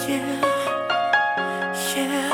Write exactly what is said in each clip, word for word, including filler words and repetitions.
Yeah, yeah,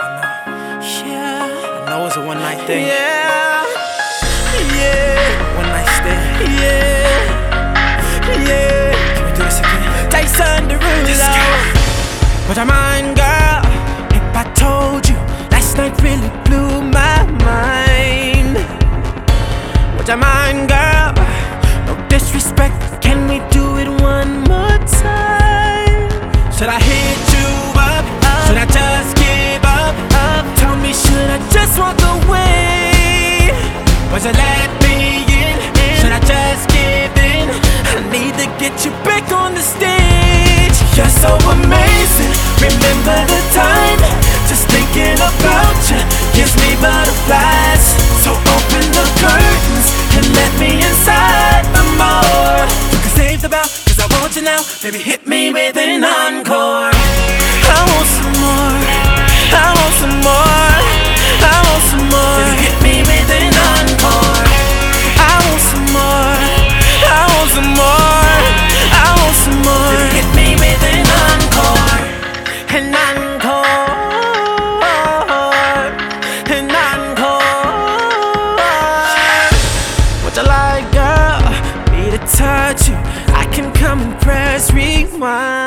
yeah. I know it's a one night thing. Yeah, yeah, One night stand. yeah, yeah. Can we do this again? Tyson Derulo. Would you mind, girl, if I told you last night really blew my mind? Would you mind, girl? No disrespect, can we do it one more time? Should I hit you up? up should I just give up? up? Tell me, should I just walk away? Would you let me in? in? Should I just give in? I need to get you back on the stage. You're so amazing. Remember the time? Just thinking about you gives me butterflies. So open the curtains and let me inside for more. You can save the bell, cause I want you now. Baby, hit me with an encore. I want some more. I want some more. I want some more. Baby, hit me with an encore. I want some more. I want some more. I want some more. Baby, hit me with an encore. An encore. An encore. Would you like, girl, me to touch you? I can come and press rewind.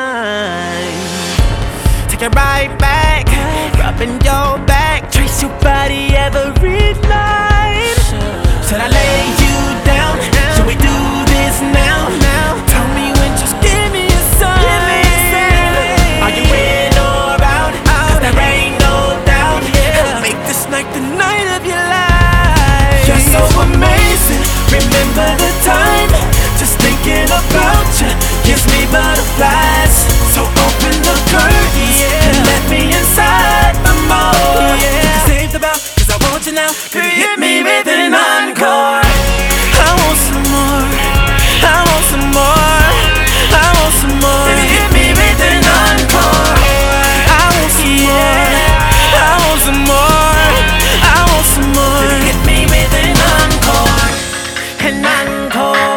Take it right back, rubbing your back, trace your body every line. Should I lay you down? Should we do this now? Now, tell me when, just give me a sign. Are you in or out? Cause there ain't no doubt. Make this night the night of your life. You're so amazing. Remember the time? Just thinking about you gives me butterflies. So open the curtains and let me inside for more. Yeah. Save the bell, cause I want you now. Baby, hit me with an encore. I want some more. I want some more. I want some more. Baby, hit me with an encore. I want some more. I want some more. I want some more. Baby, hit me with an encore. An encore.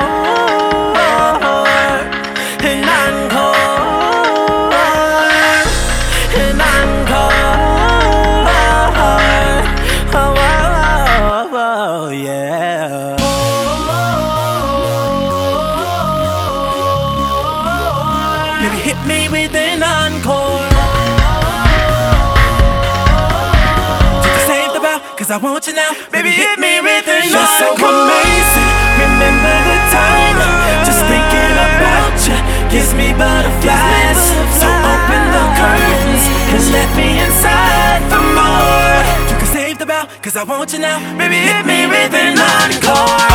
An encore. An encore. Oh, oh, oh, oh, yeah. Maybe hit me with an encore. Just save the bell, cause I want you now. Baby, hit me with an encore. You're so amazing. Remember the time? Just thinking about you gives me butterflies. So open the curtains and let me inside for more. You can save the bell, cause I want you now. Baby, hit me with an encore.